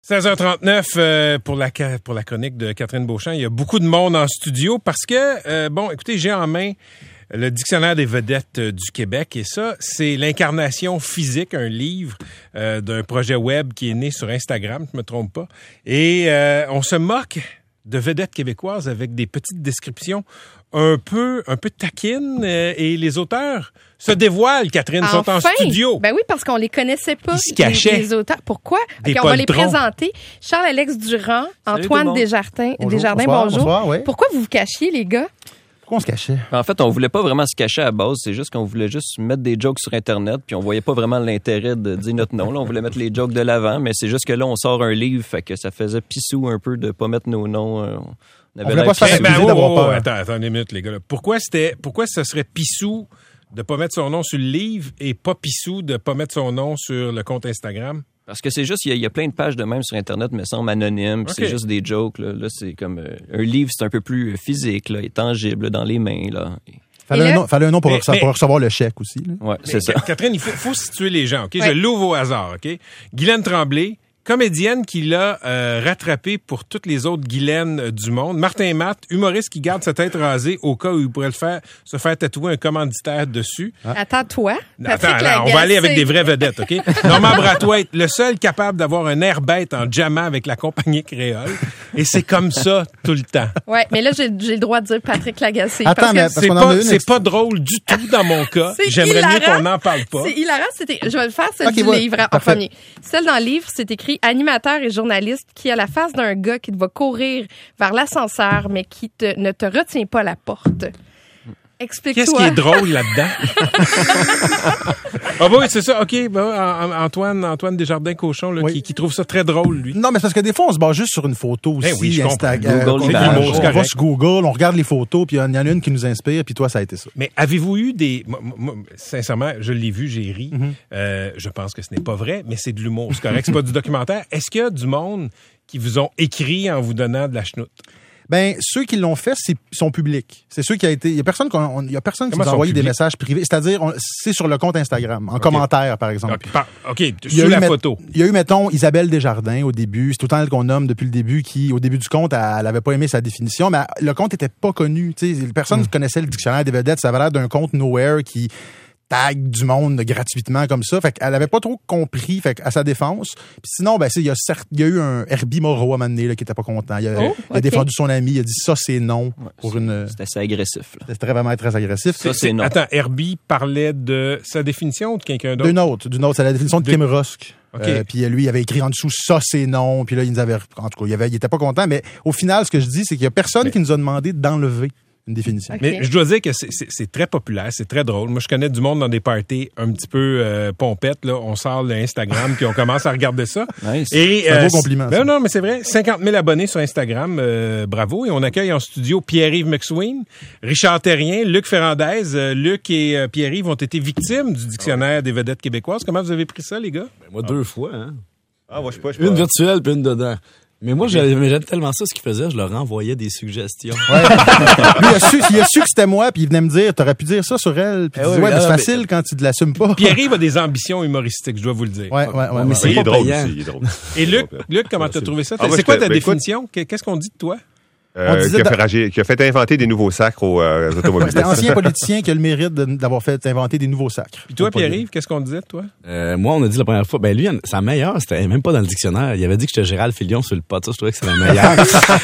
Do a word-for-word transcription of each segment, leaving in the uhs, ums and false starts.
seize heures trente-neuf euh, pour la pour la chronique de Catherine Beauchamp. Il y a beaucoup de monde en studio parce que, euh, bon, écoutez, j'ai en main le Dictionnaire des vedettes euh, du Québec et ça, c'est l'incarnation physique, un livre euh, d'un projet web qui est né sur Instagram, je me trompe pas. Et euh, on se moque de vedettes québécoises avec des petites descriptions un peu un peu taquines euh, et les auteurs se dévoilent, Catherine, enfin, sont en studio. Ben oui, parce qu'on les connaissait pas. Ils se cachaient. Les, les auteurs. Pourquoi? Des okay, on va les poltrons. présenter. Charles-Alex Durand, Salut Antoine Desjardins. Bonjour, Desjardins, bonsoir, bonjour. bonsoir, oui. Pourquoi vous vous cachiez, les gars? Pourquoi on se cachait? En fait, on voulait pas vraiment se cacher à la base. C'est juste qu'on voulait juste mettre des jokes sur Internet, puis on voyait pas vraiment l'intérêt de dire notre nom. Là, on voulait mettre les jokes de l'avant, mais c'est juste que là, on sort un livre, fait que ça faisait pissou un peu de pas mettre nos noms. Euh, on avait on pas se faire eh ben, accuser oh, d'avoir oh, peur. Attends, attendez une minute, les gars. Là. Pourquoi c'était, pourquoi ce serait pissou de pas mettre son nom sur le livre et pas pissou de pas mettre son nom sur le compte Instagram? Parce que c'est juste, il y, y a plein de pages de même sur Internet, mais semblent anonymes, puis okay. c'est juste des jokes. Là, là c'est comme euh, un livre, c'est un peu plus physique, là, et tangible là, dans les mains. Là. Fallait, là, un nom, fallait un nom pour, mais, recevoir, mais, pour recevoir le chèque aussi. Là. Ouais, c'est ça. Catherine, il faut, faut situer les gens, OK? Ouais. Je l'ouvre au hasard, OK? Guylaine Tremblay, comédienne qui l'a euh, rattrapée pour toutes les autres Guylaines euh, du monde. Martin Matt, humoriste qui garde sa tête rasée au cas où il pourrait le faire, se faire tatouer un commanditaire dessus. Ah. Attends, toi, Attends, alors, on va aller avec des vraies vedettes, OK? Normand Brathwaite, le seul capable d'avoir un air bête en jammant avec la compagnie créole. Et c'est comme ça tout le temps. Ouais, mais là, j'ai, j'ai le droit de dire Patrick Lagacé. Attends, parce mais que parce c'est qu'on en pas, a une c'est ex- pas drôle du tout dans mon cas. C'est J'aimerais hilarant. mieux qu'on n'en parle pas. C'est hilarant. C'était, je vais le faire, celle Okay, du ouais, livre en parfait. premier. Celle dans le livre, c'est écrit « Animateur et journaliste qui a la face d'un gars qui te va courir vers l'ascenseur, mais qui te, ne te retient pas à la porte. » Explique-toi. Qu'est-ce qui est drôle là-dedans? Ah oui, c'est ça. OK, ben, Antoine, Antoine Desjardins-Cochon, là, Oui. qui, qui trouve ça très drôle, lui. Non, mais c'est parce que des fois, on se base juste sur une photo aussi. Ben oui, je comprends. Instagram. Google on, Images. on- on C'est va correct. sur Google, on regarde les photos, puis il y en a une qui nous inspire, puis toi, ça a été ça. Mais avez-vous eu des... Moi, moi, sincèrement, je l'ai vu, j'ai ri. Mm-hmm. Euh, je pense que ce n'est pas vrai, mais c'est de l'humour. C'est correct, c'est pas du documentaire. Est-ce qu'il y a du monde qui vous ont écrit en vous donnant de la chenoute? Ben, ceux qui l'ont fait, c'est, sont publics. C'est ceux qui a été. Il y a personne, qu'on, on- il y a personne qui Comment nous a sont envoyé des publics? messages privés. C'est-à-dire, on- c'est sur le compte Instagram, en commentaire, par exemple. OK, par- OK, Il y a sous eu, la met- photo. Il y a eu, mettons, Isabelle Desjardins au début. C'est tout le temps elle qu'on nomme depuis le début, qui, au début du compte, elle, elle avait pas aimé sa définition, mais le compte était pas connu. Tu sais, personne ne connaissait le dictionnaire des vedettes. Ça avait l'air d'un compte nowhere qui tag du monde gratuitement comme ça. Fait qu'elle avait pas trop compris, fait à sa défense. Puis sinon, ben, c'est, il y a certes, il y a eu un Herbie Moreau à un moment donné, là, qui était pas content. Il a, Oh, il a ok. défendu son ami, il a dit ça, c'est non. Ouais, pour c'est, une, c'est assez agressif. Là. c'était vraiment très agressif. Ça, c'est non. Attends, Herbie parlait de sa définition ou de quelqu'un d'autre? D'une autre, d'une autre. C'est la définition de De- Kim Rusk. OK. Euh, puis lui, il avait écrit en dessous ça, c'est non. Puis là, il nous avait, en tout cas, il, avait, il était pas content. Mais au final, ce que je dis, c'est qu'il y a personne Mais- qui nous a demandé d'enlever une définition. OK. Mais je dois dire que c'est, c'est, c'est très populaire, c'est très drôle. Moi, je connais du monde dans des parties un petit peu euh, pompettes. Là. On sort l'Instagram puis on commence à regarder ça. Nice. Et, C'est un beau compliment, Ben ça. non, mais c'est vrai. cinquante mille abonnés sur Instagram. euh, bravo. Et on accueille en studio Pierre-Yves McSween, Richard Terrien, Luc Ferrandez. Euh, Luc et euh, Pierre-Yves ont été victimes du dictionnaire des vedettes québécoises. Comment vous avez pris ça, les gars? Moi, deux fois, hein. Ah, moi, je sais pas, je sais Une pas. virtuelle puis une dedans. Mais moi, j'aimais j'aimais tellement ça, ce qu'il faisait, je leur envoyais des suggestions. Ouais. Lui, il a, su, il a su que c'était moi, puis il venait me dire, t'aurais pu dire ça sur elle. Puis Eh tu dis, oui, ouais, mais ah, c'est mais- facile quand tu ne l'assumes pas. Pierre-Yves a des ambitions humoristiques, je dois vous le dire. Ouais, ouais, ouais. mais ouais. c'est Mais il est pas drôle payant. aussi, il est drôle. Et Luc, Il est drôle. Luc, comment t'as trouvé ça? Ah, moi, c'est je quoi te- ta ben, écoute- définition? Qu'est-ce qu'on dit de toi? Euh, On disait qui, a dans- fait, rager- qui a fait inventer des nouveaux sacres aux, euh, aux Ouais, automobilistes. c'était un ancien politicien qui a le mérite de- d'avoir fait inventer des nouveaux sacres. Puis toi, Faut pas Pierre-Yves, qu'est-ce qu'on disait de toi? Euh, moi, on a dit la première fois, ben lui, sa meilleure, c'était même pas dans le dictionnaire. Il avait dit que j'étais Gérald Filion sur le pot. Ça, je trouvais que c'était la meilleure.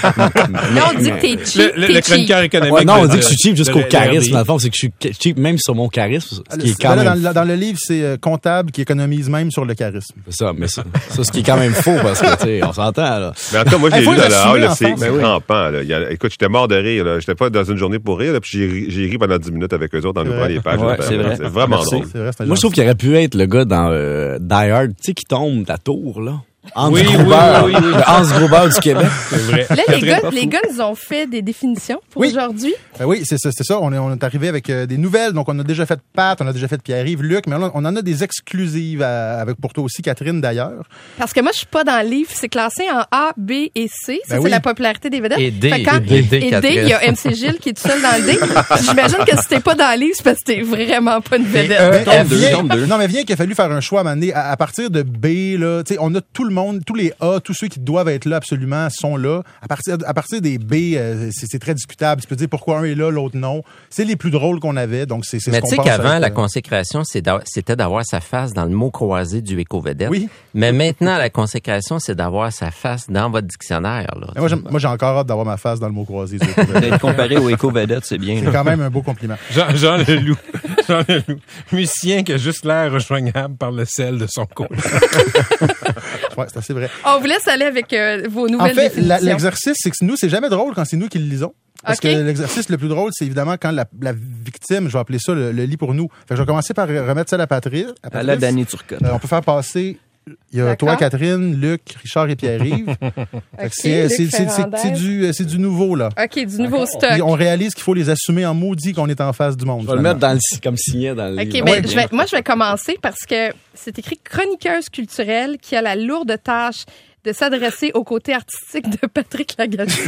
Là, on dit que t'es cheap. Le, le, t'es le cheap. chroniqueur économique. Ouais, non, on de- dit que je suis cheap de jusqu'au la- charisme. de Dans la- le fond, c'est que je suis cheap même sur mon charisme. Ce qui est Là, quand dans, même... le- dans le livre, c'est euh, comptable qui économise même sur le charisme. C'est ça, mais ça, ça, ce qui est quand même faux parce que, tu sais, on s'entend, là. Mais en tout cas, moi, Il j'ai faut lu le dans le assumer hall, là, en c'est France. c'est Ben oui. rampant. Là. Il y a- écoute, j'étais mort de rire. Là. J'étais pas dans une journée pour rire, là, puis j'ai ri, j'ai ri pendant dix minutes avec eux autres en C'est ouvrant vrai. les pages. Ouais, là. c'est vrai. C'est vraiment Merci. drôle. C'est vrai, c'était Moi, je trouve gentil. qu'il aurait pu être le gars dans euh, Die Hard, tu sais, qui tombe de la tour, là. Hans Oui, oui, Gruber, oui, oui, oui. le Hans Gruber du Québec. C'est vrai. Là, les Catherine, gars, pas les fou. gars nous ont fait des définitions pour Oui. aujourd'hui. Ben oui, c'est ça, c'est ça. On est, on est arrivé avec euh, des nouvelles. Donc, on a déjà fait Pat, on a déjà fait Pierre-Yves, Luc, mais on, on en a des exclusives à- avec pour toi aussi, Catherine, d'ailleurs. Parce que moi, je suis pas dans le livre. C'est classé en A, B et C. Ça, Ben c'est oui. la popularité des vedettes. Et D, Fait que quand- et D, et D, Catherine. il y a M C Gilles qui est tout seul dans le D. J'imagine que si t'es pas dans le livre, c'est parce que t'es vraiment pas une vedette. Euh, Tombe deux, viens- tombe deux. Non, mais viens qu'il a fallu faire un choix à un moment donné. À, à partir de B, là, tu sais, on a tout le monde, tous les A, tous ceux qui doivent être là absolument sont là. À partir, à partir des B, euh, c'est, c'est très discutable. Tu peux dire pourquoi un est là, l'autre non. C'est les plus drôles qu'on avait, donc c'est, c'est Mais ce qu'on tu sais pense qu'avant, avec, la euh, consécration, c'est d'a- c'était d'avoir sa face dans le mot croisé du éco-vedette. Oui. Mais maintenant, la consécration, c'est d'avoir sa face dans votre dictionnaire. Là. Moi, j'ai, moi, j'ai encore hâte d'avoir ma face dans le mot croisé. D'être comparé au éco-vedette, c'est bien. C'est là. quand même un beau compliment. Jean, Jean Leloup. Jean Leloup. Musicien qui a juste l'air rejoignable par le sel de son côté. Ouais, c'est assez vrai. On vous laisse aller avec euh, vos En nouvelles fait, définitions. la- l'exercice, c'est que nous, c'est jamais drôle quand c'est nous qui le lisons. Parce OK. que l'exercice le plus drôle, c'est évidemment quand la, la victime, je vais appeler ça, le, le lit pour nous. Fait que je vais commencer par remettre ça à la patrie. À À Patrice. la Danny Turcotte. Euh, on peut faire passer. Il y a D'accord. toi, Catherine, Luc, Richard et Pierre-Yves. Fait que OK, c'est, Luc c'est, c'est, c'est, Ferrandez. c'est du, euh, c'est du nouveau, là. OK, du nouveau stock. Puis on réalise qu'il faut les assumer en maudit qu'on est en face du monde. Je vais le finalement. mettre dans le, comme signet dans le OK, livre. ben, Ouais. je vais, moi, je vais commencer parce que c'est écrit chroniqueuse culturelle qui a la lourde tâche de s'adresser au côté artistique de Patrick Lagacé.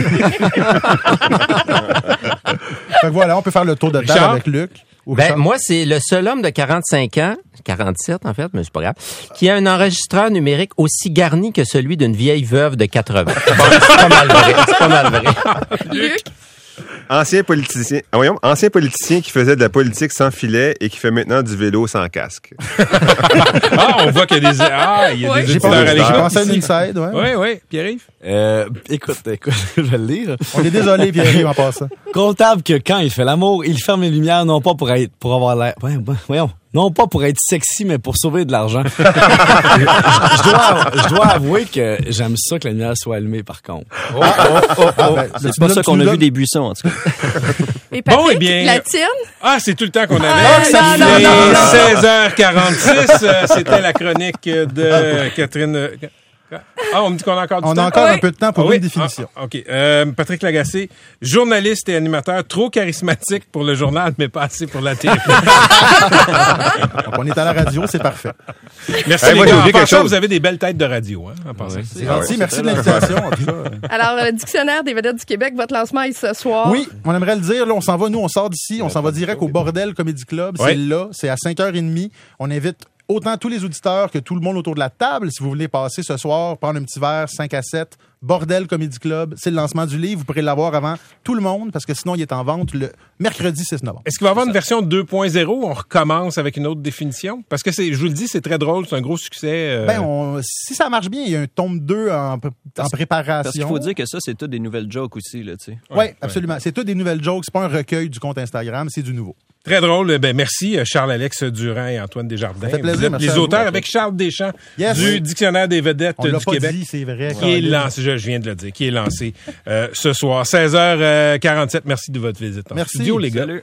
Fait que voilà, on peut faire le tour de table Richard? avec Luc. Ou Ben, Richard. moi, c'est le seul homme de quarante-cinq ans, quarante-sept en fait, mais c'est pas grave, qui a un enregistreur numérique aussi garni que celui d'une vieille veuve de quatre-vingts. Bon, c'est pas mal vrai. C'est pas mal vrai. Luc, Ancien politicien, ah, voyons, ancien politicien qui faisait de la politique sans filet et qui fait maintenant du vélo sans casque. Ah, on voit qu'il y a des, ah, il y a Ouais. des J'ai auditeurs pensé, à j'ai l'écoute pensé à une ici. inside, ouais. Oui, oui. Pierre-Yves? Euh, écoute, écoute, je vais le lire. On est désolé, Pierre-Yves, en passant. Comptable que quand il fait l'amour, il ferme les lumières, non pas pour être, pour avoir l'air, ouais, ouais, voyons, non pas pour être sexy, mais pour sauver de l'argent. je, je dois, je dois avouer que j'aime ça que la lumière soit allumée, par contre. Ah, ben, C'est tu pas nous- ça tu qu'on nous a vu donnes- des buissons, en tout cas. et Patrick, Bon, eh bien- la tienne? Ah, c'est tout le temps qu'on avait. Ah, ça non, fait non, non, non. seize heures quarante-six. euh, C'était la chronique de Catherine. euh, Ah, on me dit qu'on a encore du On temps. a encore Oui. un peu de temps pour Ah oui? une définition. Ah, OK. Euh, Patrick Lagacé, journaliste et animateur trop charismatique pour le journal, mais pas assez pour la télé. Donc, on est à la radio, c'est parfait. Merci Hey, les moi, j'ai gars. En oublié quelque passant, chose. vous avez des belles têtes de radio. Hein, en passant. C'est gentil. Merci de l'invitation, en tout cas. Alors, le Dictionnaire des vedettes du Québec, votre lancement est ce soir. Oui, on aimerait le dire. Là, on s'en va, nous, on sort d'ici, on s'en va direct au Bordel Comedy Club. C'est Ouais. là, c'est à cinq heures trente. On invite autant tous les auditeurs que tout le monde autour de la table. Si vous voulez passer ce soir, prendre un petit verre, cinq à sept, Bordel Comedy Club, c'est le lancement du livre. Vous pourrez l'avoir avant tout le monde, parce que sinon, il est en vente le mercredi six novembre. Est-ce qu'il va y avoir une version deux point zéro? On recommence avec une autre définition? Parce que c'est, je vous le dis, c'est très drôle, c'est un gros succès. euh, Ben, on- si ça marche bien, il y a un tome deux en, pr- en préparation. Parce qu'il faut dire que ça, c'est toutes des nouvelles jokes aussi, là, tu sais. Oui, absolument. C'est tout des nouvelles jokes. C'est pas un recueil du compte Instagram, c'est du nouveau. Très drôle. Ben, merci, euh, Charles-Alex Durand et Antoine Desjardins. Ça fait plaisir, Vous êtes merci les à vous. auteurs avec Charles Deschamps Yes. du Dictionnaire des vedettes On l'a du pas Québec. dit, c'est vrai. Qui est Caroline. lancé, je, je viens de le dire, qui est lancé euh, ce soir, seize heures quarante-sept. Merci de votre visite en Merci. studio, les gars. Salut.